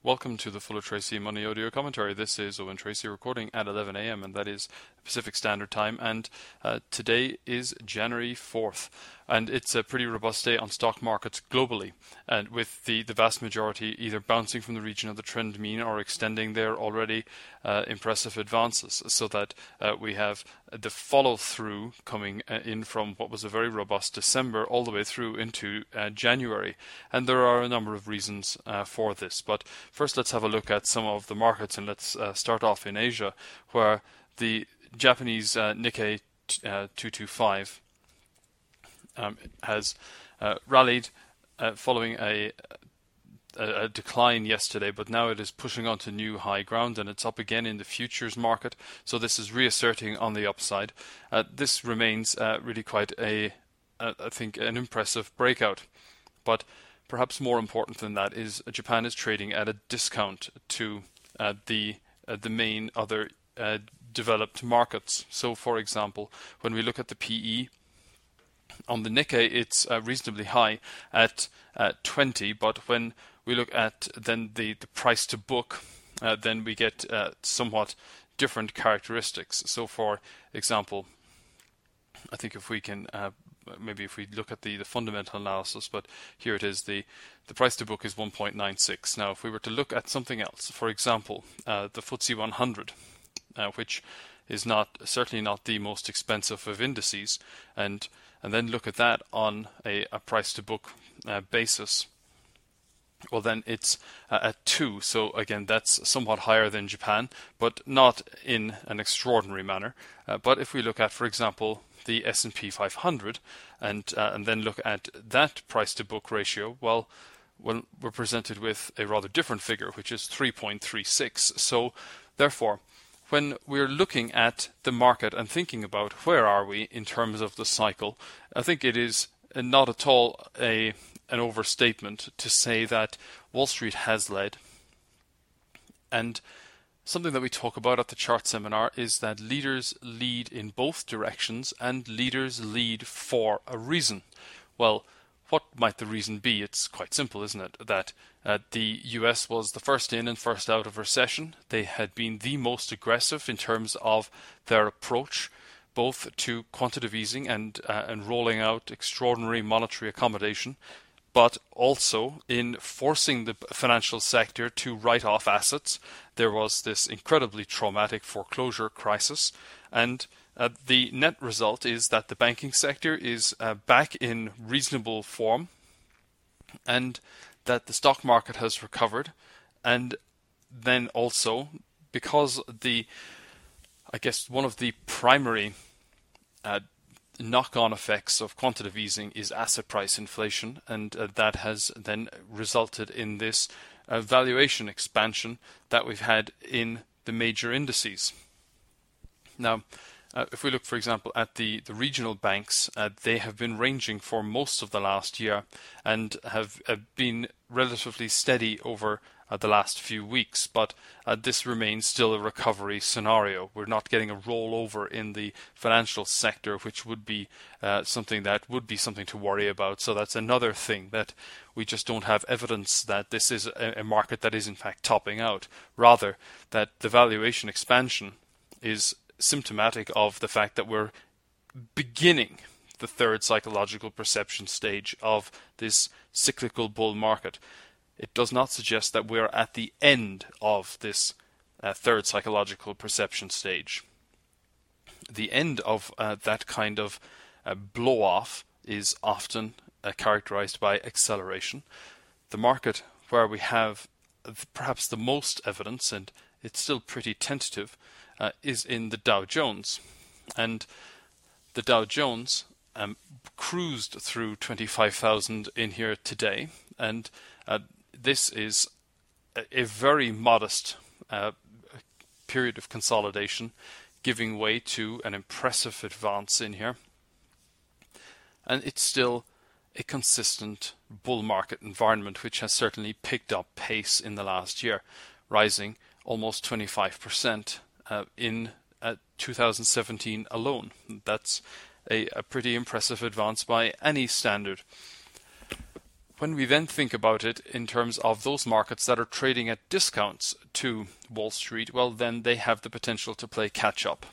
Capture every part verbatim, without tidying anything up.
Welcome to the Fuller Tracy Money Audio Commentary. This is Owen Tracy recording at eleven a m and that is Pacific Standard Time, and uh, today is January fourth, and it's a pretty robust day on stock markets globally, and with the, the vast majority either bouncing from the region of the trend mean or extending their already uh, impressive advances, so that uh, we have the follow-through coming uh, in from what was a very robust December all the way through into uh, January, and there are a number of reasons uh, for this. But first, let's have a look at some of the markets, and let's uh, start off in Asia, where the Japanese uh, Nikkei uh, two twenty-five um, has uh, rallied uh, following a, a, a decline yesterday, but now it is pushing on to new high ground, and it's up again in the futures market. So this is reasserting on the upside. Uh, this remains uh, really quite a, a, I think, an impressive breakout. But perhaps more important than that is uh, Japan is trading at a discount to uh, the uh, the main other uh, developed markets. So, for example, when we look at the P E on the Nikkei, it's uh, reasonably high at uh, twenty, but when we look at then the, the price to book, uh, then we get uh, somewhat different characteristics. So, for example, I think if we can uh, maybe if we look at the, the fundamental analysis, but here it is, the, the price to book is one point nine six. Now, if we were to look at something else, for example, uh, the F T S E one hundred, uh, which is not certainly not the most expensive of indices, and and then look at that on a, a price to book uh, basis, well, then it's uh, at two. So again, that's somewhat higher than Japan, but not in an extraordinary manner. Uh, but if we look at, for example, the S and P five hundred, and uh, and then look at that price to book ratio, well, well, we're presented with a rather different figure, which is three point three six. So therefore, when we're looking at the market and thinking about where are we in terms of the cycle, I think it is not at all a an overstatement to say that Wall Street has led. And something that we talk about at the chart seminar is that leaders lead in both directions, and leaders lead for a reason. Well, what might the reason be? It's quite simple, isn't it? That uh, the U S was the first in and first out of recession. They had been the most aggressive in terms of their approach, both to quantitative easing and uh, and rolling out extraordinary monetary accommodation, but also in forcing the financial sector to write off assets. There was this incredibly traumatic foreclosure crisis, and uh, the net result is that the banking sector is uh, back in reasonable form, and that the stock market has recovered. And then also, because the, I guess one of the primary uh, knock-on effects of quantitative easing is asset price inflation, and uh, that has then resulted in this uh, valuation expansion that we've had in the major indices. Now, uh, if we look, for example, at the, the regional banks, uh, they have been ranging for most of the last year and have uh, been relatively steady over Uh, the last few weeks, but uh, this remains still a recovery scenario. We're not getting a rollover in the financial sector, which would be uh, something that would be something to worry about. So that's another thing, that we just don't have evidence that this is a, a market that is in fact topping out. Rather, that the valuation expansion is symptomatic of the fact that we're beginning the third psychological perception stage of this cyclical bull market. It does not suggest that we're at the end of this uh, third psychological perception stage. The end of uh, that kind of uh, blow-off is often uh, characterized by acceleration. The market where we have perhaps the most evidence, and it's still pretty tentative, uh, is in the Dow Jones. And the Dow Jones um, cruised through twenty-five thousand in here today, and uh, this is a, a very modest uh, period of consolidation, giving way to an impressive advance in here. And it's still a consistent bull market environment, which has certainly picked up pace in the last year, rising almost twenty-five percent uh, in uh, two thousand seventeen alone. That's a, a pretty impressive advance by any standard. when we then think about it in terms of those markets that are trading at discounts to Wall Street, well, then they have the potential to play catch up.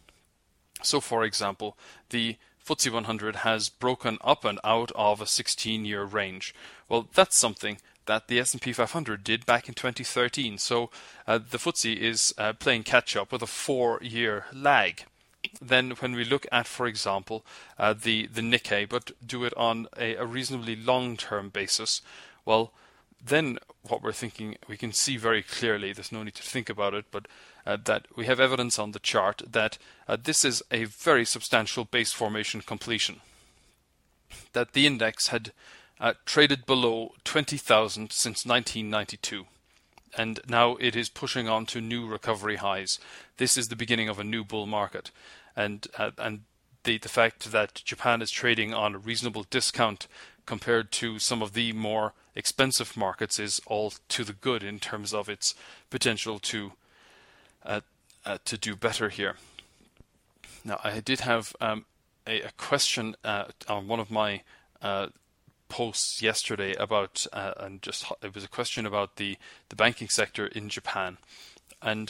So, for example, the F T S E one hundred has broken up and out of a sixteen-year range. Well, that's something that the S and P five hundred did back in twenty thirteen. So uh, the F T S E is uh, playing catch up with a four-year lag. Then when we look at, for example, uh, the, the Nikkei, but do it on a, a reasonably long-term basis, well, then what we're thinking, we can see very clearly, there's no need to think about it, but uh, that we have evidence on the chart that uh, this is a very substantial base formation completion. That the index had uh, traded below twenty thousand since nineteen ninety-two. And now it is pushing on to new recovery highs. This is the beginning of a new bull market. And uh, and the, the fact that Japan is trading on a reasonable discount compared to some of the more expensive markets is all to the good in terms of its potential to uh, uh, to do better here. Now, I did have um, a, a question uh, on one of my uh, posts yesterday about, uh, and just it was a question about the, the banking sector in Japan. And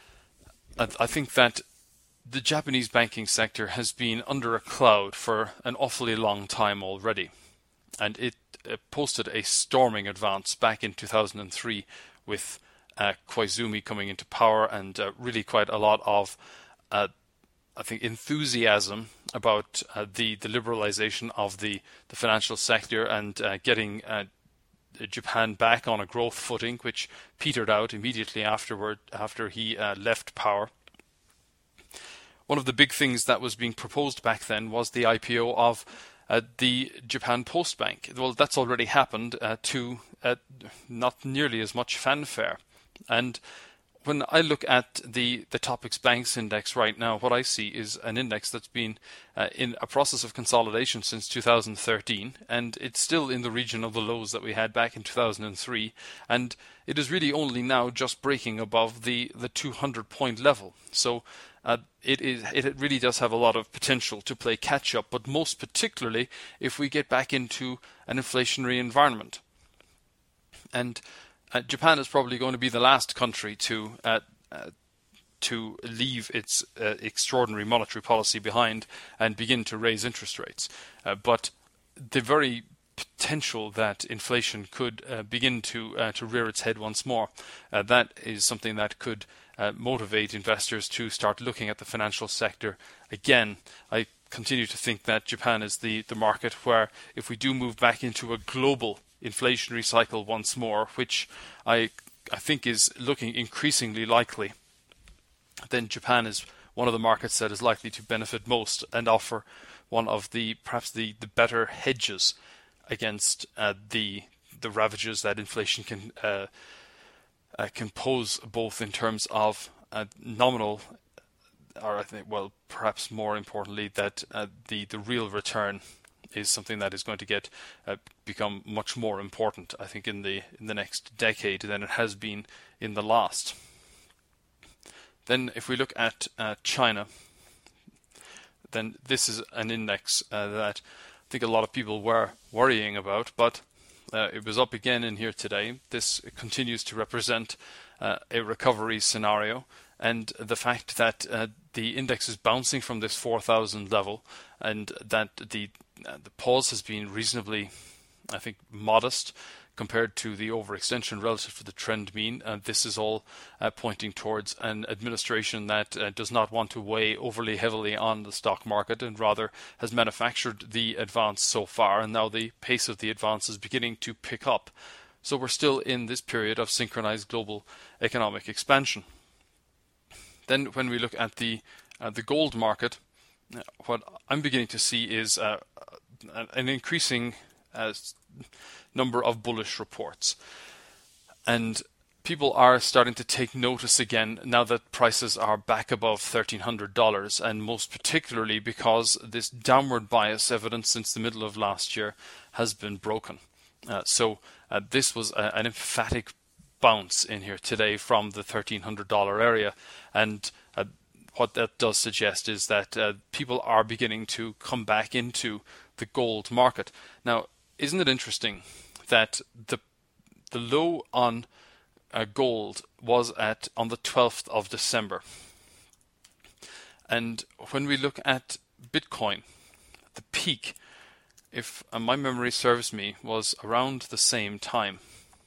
I, I think that the Japanese banking sector has been under a cloud for an awfully long time already. And it uh, posted a storming advance back in two thousand three with uh, Koizumi coming into power and uh, really quite a lot of, uh, I think, enthusiasm about uh, the, the liberalization of the, the financial sector and uh, getting uh, Japan back on a growth footing, which petered out immediately afterward after he uh, left power. One of the big things that was being proposed back then was the I P O of uh, the Japan Post Bank. Well, that's already happened uh, to uh, not nearly as much fanfare. And when I look at the, the Topix Banks Index right now, what I see is an index that's been uh, in a process of consolidation since two thousand thirteen, and it's still in the region of the lows that we had back in two thousand three, and it is really only now just breaking above the, the two hundred point level. So uh, it is it really does have a lot of potential to play catch up, but most particularly if we get back into an inflationary environment. And Uh, Japan is probably going to be the last country to uh, uh, to leave its uh, extraordinary monetary policy behind and begin to raise interest rates. Uh, but the very potential that inflation could uh, begin to uh, to rear its head once more, uh, that is something that could uh, motivate investors to start looking at the financial sector again. I continue to think that Japan is the, the market where if we do move back into a global inflationary cycle once more, which I I think is looking increasingly likely, then Japan is one of the markets that is likely to benefit most and offer one of the perhaps the, the better hedges against uh, the the ravages that inflation can uh, uh, can pose, both in terms of uh, nominal, or I think, well, perhaps more importantly, that uh, the the real return is something that is going to get uh, become much more important, I think, in the in the next decade than it has been in the last. Then, if we look at uh, China, then this is an index uh, that I think a lot of people were worrying about, but uh, it was up again in here today. This continues to represent uh, a recovery scenario, and the fact that uh, the index is bouncing from this four thousand level, and that the uh, the pause has been reasonably, I think, modest compared to the overextension relative to the trend mean. And this is all uh, pointing towards an administration that uh, does not want to weigh overly heavily on the stock market, and rather has manufactured the advance so far, and now the pace of the advance is beginning to pick up. So we're still in this period of synchronized global economic expansion. Then when we look at the uh, the gold market, uh, what I'm beginning to see is uh, an increasing uh, number of bullish reports. And people are starting to take notice again now that prices are back above thirteen hundred dollars, and most particularly because this downward bias evidence since the middle of last year has been broken. Uh, so uh, this was a, an emphatic bounce in here today from the thirteen hundred dollars area, and uh, what that does suggest is that uh, people are beginning to come back into the gold market. Now, isn't it interesting that the the low on uh, gold was at on the twelfth of December. And when we look at Bitcoin, the peak, if uh, my memory serves me, was around the same time.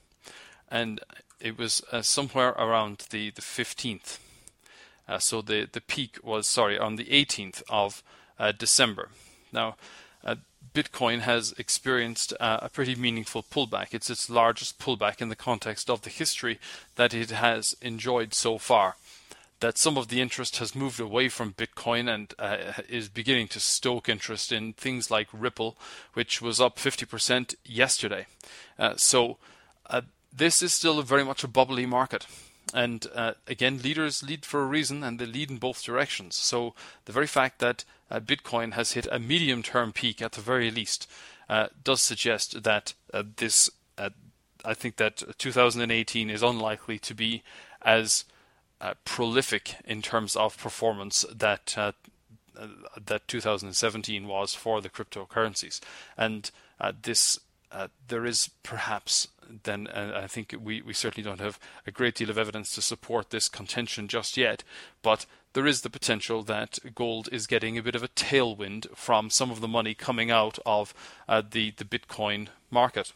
And it was uh, somewhere around the, the fifteenth. Uh, so the, the peak was, sorry, on the eighteenth of uh, December. Now, uh, Bitcoin has experienced uh, a pretty meaningful pullback. It's its largest pullback in the context of the history that it has enjoyed so far. That some of the interest has moved away from Bitcoin and uh, is beginning to stoke interest in things like Ripple, which was up fifty percent yesterday. Uh, so uh, this is still very much a bubbly market. And uh, again, leaders lead for a reason, and they lead in both directions. So the very fact that uh, Bitcoin has hit a medium-term peak at the very least uh, does suggest that uh, this, uh, I think that two thousand eighteen is unlikely to be as Uh, prolific in terms of performance that uh, uh, that two thousand seventeen was for the cryptocurrencies, and uh, this uh, there is perhaps then uh, I think we, we certainly don't have a great deal of evidence to support this contention just yet, but there is the potential that gold is getting a bit of a tailwind from some of the money coming out of uh, the the Bitcoin market.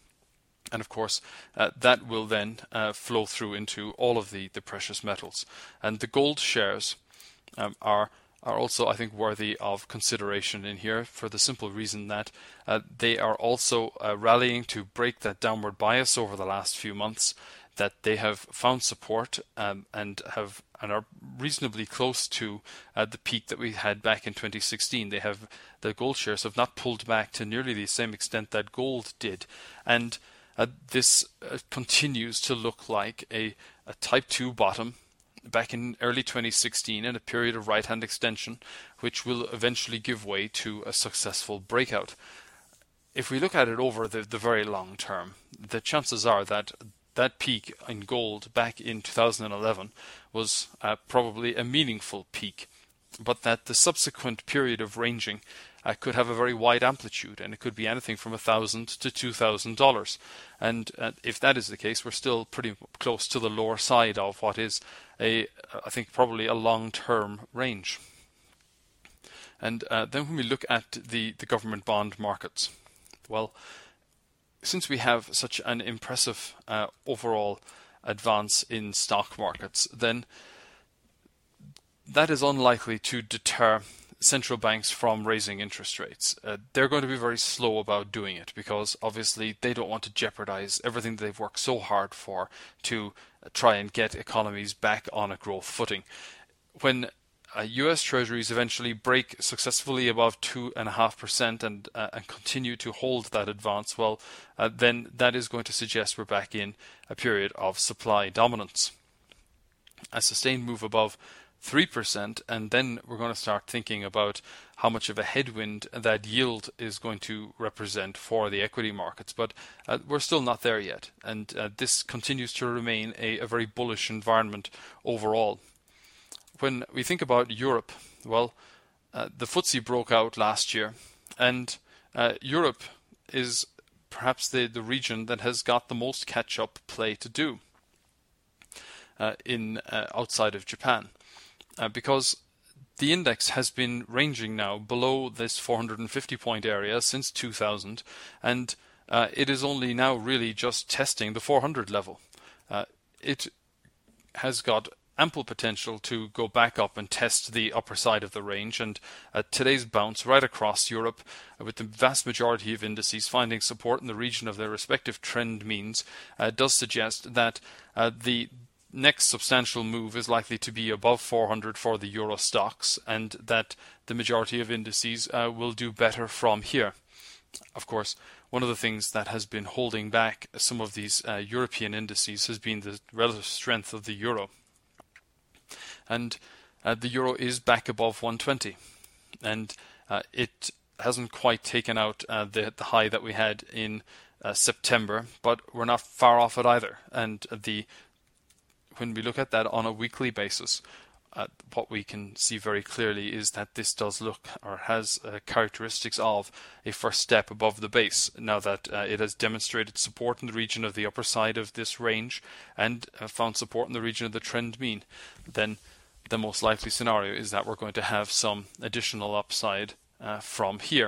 And of course, uh, that will then uh, flow through into all of the, the precious metals. And the gold shares um, are are also, I think, worthy of consideration in here for the simple reason that uh, they are also uh, rallying to break that downward bias over the last few months, that they have found support um, and have and are reasonably close to uh, the peak that we had back in twenty sixteen. They have the gold shares have not pulled back to nearly the same extent that gold did, and Uh, this uh, continues to look like a, a type two bottom back in early twenty sixteen in a period of right hand extension, which will eventually give way to a successful breakout. If we look at it over the, the very long term, the chances are that that peak in gold back in two thousand eleven was uh, probably a meaningful peak, but that the subsequent period of ranging uh, could have a very wide amplitude, and it could be anything from a thousand to two thousand dollars. And uh, if that is the case, we're still pretty close to the lower side of what is a, I think, probably a long-term range. And uh, then when we look at the the government bond markets, well, since we have such an impressive uh, overall advance in stock markets, then that is unlikely to deter central banks from raising interest rates. Uh, they're going to be very slow about doing it because obviously they don't want to jeopardize everything that they've worked so hard for to try and get economies back on a growth footing. When uh, U S Treasuries eventually break successfully above two point five percent and uh, and continue to hold that advance, well, uh, then that is going to suggest we're back in a period of supply dominance. A sustained move above three percent, and then we're going to start thinking about how much of a headwind that yield is going to represent for the equity markets. But uh, we're still not there yet, and uh, this continues to remain a, a very bullish environment overall. When we think about Europe, well, uh, the F T S E broke out last year, and uh, Europe is perhaps the, the region that has got the most catch-up play to do uh, in uh, outside of Japan. Uh, because the index has been ranging now below this four hundred fifty point area since two thousand, and uh, it is only now really just testing the four hundred level. Uh, it has got ample potential to go back up and test the upper side of the range, and uh, today's bounce right across Europe, uh, with the vast majority of indices finding support in the region of their respective trend means, uh, does suggest that uh, the next substantial move is likely to be above four hundred for the Euro stocks, and that the majority of indices uh, will do better from here. Of course, one of the things that has been holding back some of these uh, European indices has been the relative strength of the euro. And uh, the euro is back above one twenty, and uh, it hasn't quite taken out uh, the, the high that we had in uh, September, but we're not far off it either. And the when we look at that on a weekly basis, uh, what we can see very clearly is that this does look, or has uh, characteristics of, a first step above the base. Now that uh, it has demonstrated support in the region of the upper side of this range and uh, found support in the region of the trend mean, then the most likely scenario is that we're going to have some additional upside uh, from here.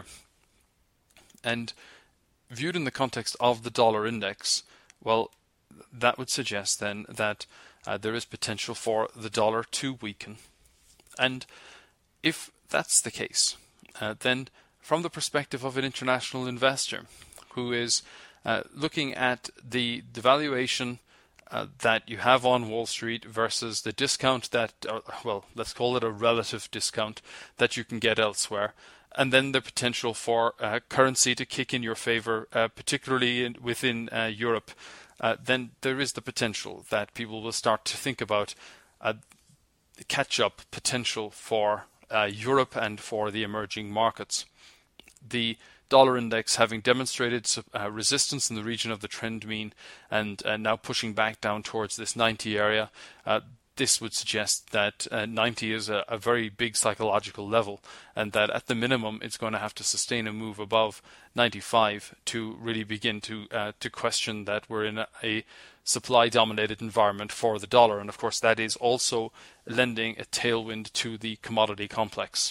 And viewed in the context of the dollar index, well, that would suggest then that uh, there is potential for the dollar to weaken. And if that's the case, uh, then from the perspective of an international investor who is uh, looking at the, the valuation uh, that you have on Wall Street versus the discount that, uh, well, let's call it a relative discount that you can get elsewhere, and then the potential for uh, currency to kick in your favor, uh, particularly in, within uh, Europe, uh, then there is the potential that people will start to think about uh, catch-up potential for uh, Europe and for the emerging markets. The dollar index having demonstrated uh, resistance in the region of the trend mean and uh, now pushing back down towards this ninety area, uh, this would suggest that uh, ninety is a, a very big psychological level, and that at the minimum it's going to have to sustain a move above ninety-five to really begin to uh, to question that we're in a, a supply-dominated environment for the dollar. And of course that is also lending a tailwind to the commodity complex.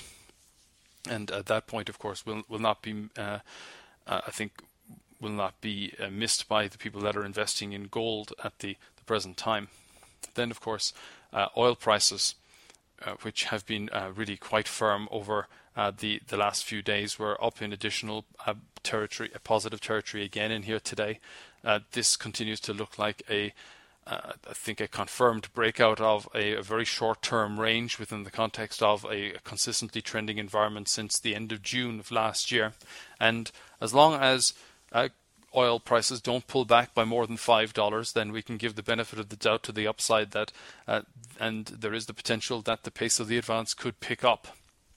And at that point, of course, will will not be, uh, uh, I think, will not be uh, missed by the people that are investing in gold at the, the present time. Then, of course, uh, oil prices, uh, which have been uh, really quite firm over uh, the the last few days, were up in additional uh, territory, a positive territory again in here today. Uh, this continues to look like a Uh, I think a confirmed breakout of a, a very short-term range within the context of a, a consistently trending environment since the end of June of last year. And as long as uh, oil prices don't pull back by more than five dollars, then we can give the benefit of the doubt to the upside that, uh, and there is the potential that the pace of the advance could pick up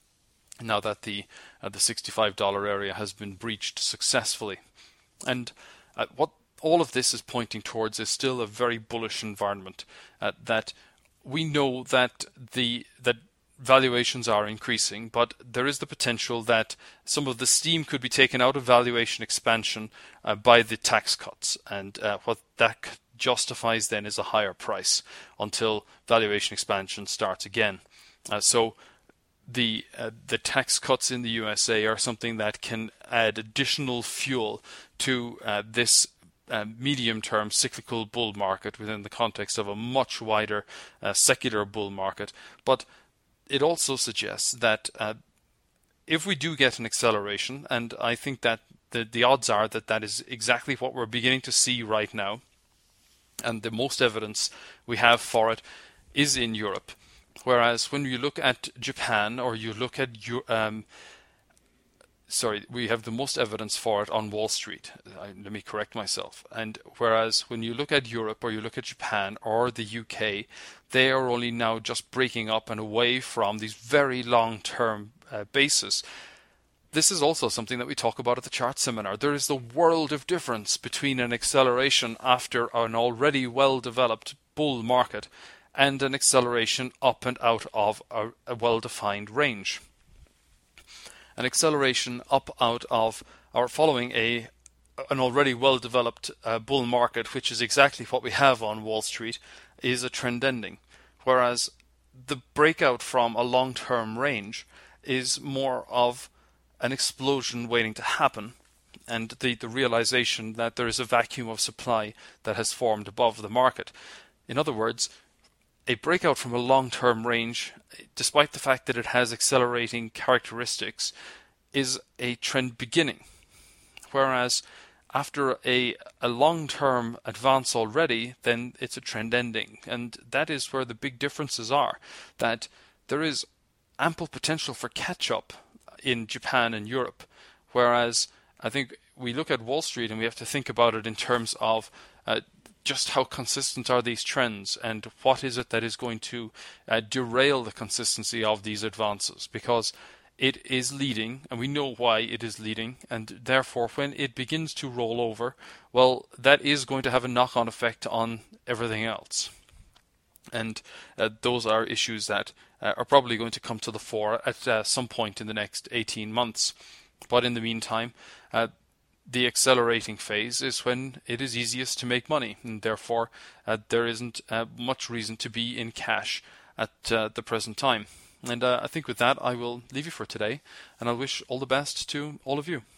now that the uh, the sixty-five dollar area has been breached successfully. And uh, what all of this is pointing towards is still a very bullish environment, uh, that we know that the that valuations are increasing, but there is the potential that some of the steam could be taken out of valuation expansion uh, by the tax cuts, and uh, what that justifies then is a higher price until valuation expansion starts again. Uh, so the uh, the tax cuts in the U S A are something that can add additional fuel to uh, this Uh, medium-term cyclical bull market within the context of a much wider uh, secular bull market. But it also suggests that uh, if we do get an acceleration, and I think that the, the odds are that that is exactly what we're beginning to see right now, and the most evidence we have for it is in Europe. Whereas when you look at Japan, or you look at um, Sorry, we have the most evidence for it on Wall Street. I, let me correct myself. And whereas when you look at Europe, or you look at Japan or the U K, they are only now just breaking up and away from these very long-term uh, bases. This is also something that we talk about at the chart seminar. There is the world of difference between an acceleration after an already well-developed bull market and an acceleration up and out of a, a well-defined range. An acceleration up out of, or following a an already well-developed uh, bull market, which is exactly what we have on Wall Street, is a trend ending. Whereas the breakout from a long-term range is more of an explosion waiting to happen, and the, the realization that there is a vacuum of supply that has formed above the market. In other words, a breakout from a long-term range, despite the fact that it has accelerating characteristics, is a trend beginning. Whereas after a, a long-term advance already, then it's a trend ending. And that is where the big differences are, that there is ample potential for catch-up in Japan and Europe. Whereas I think we look at Wall Street and we have to think about it in terms of uh, just how consistent are these trends, and what is it that is going to uh, derail the consistency of these advances, because it is leading, and we know why it is leading, and therefore when it begins to roll over, well, that is going to have a knock-on effect on everything else. And uh, those are issues that uh, are probably going to come to the fore at uh, some point in the next eighteen months. But in the meantime, uh, the accelerating phase is when it is easiest to make money, and therefore uh, there isn't uh, much reason to be in cash at uh, the present time. And uh, I think with that I will leave you for today, and I'll wish all the best to all of you.